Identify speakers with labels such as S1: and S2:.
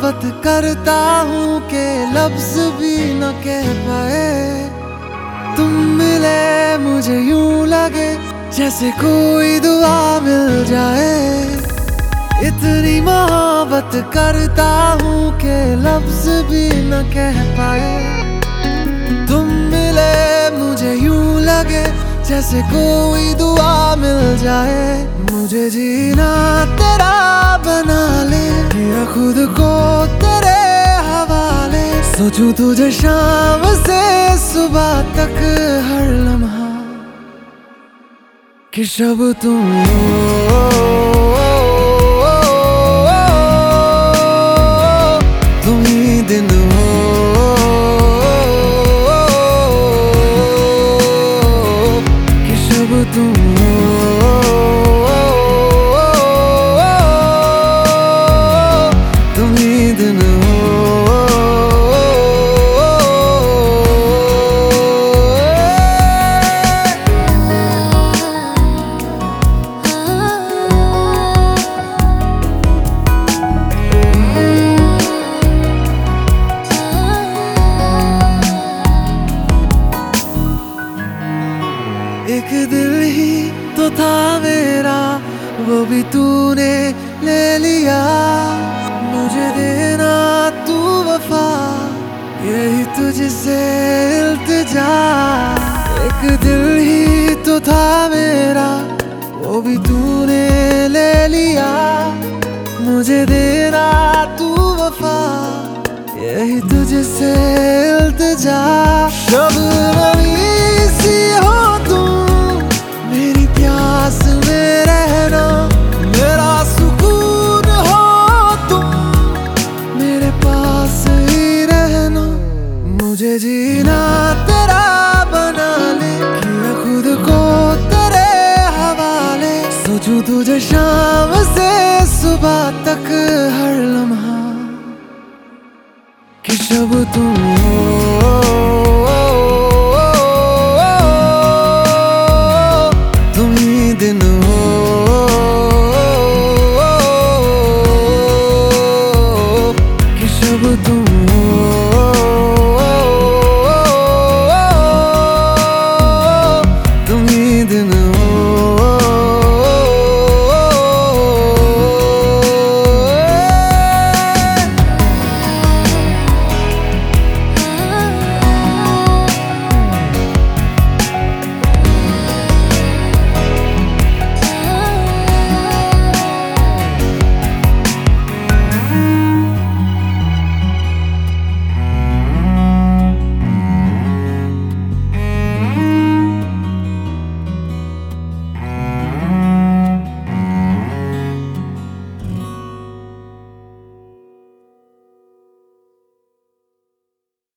S1: मोहब्बत करता हूँ के लफ्ज भी न कह पाए। तुम मिले मुझे यूं लगे जैसे कोई दुआ मिल जाए। इतनी मोहब्बत करता हूँ के लफ्ज भी न कह पाए। तुम मिले मुझे यूं लगे जैसे कोई दुआ मिल जाए। मुझे जीना तेरा बना ले या खुद को तेरे हवाले। सोचूं तुझे शाम से सुबह तक हर लम्हा कि शब तुम तुम ही दिन हो। कि शब तुम तुम ही दिन हो। एक दिल ही तो था मेरा वो भी तूने ले लिया। मुझे देना तू वफा यही तुझसे इल्तिजा। एक दिल ही तो था मेरा वो भी तूने ले लिया। मुझे देना तू वफा यही तुझसे इल्तिजा। शब सी हो तुम मेरी प्यास में रहना। मेरा सुकून हो तुम मेरे पास ही रहना। मुझे जीना तेरा बना ले किया खुद को तेरे हवाले। सोचूं तुझे शाम से सुबह तक हर लम्हा कि शब तुम हो। तुम ही दिन हो। कि शब तुम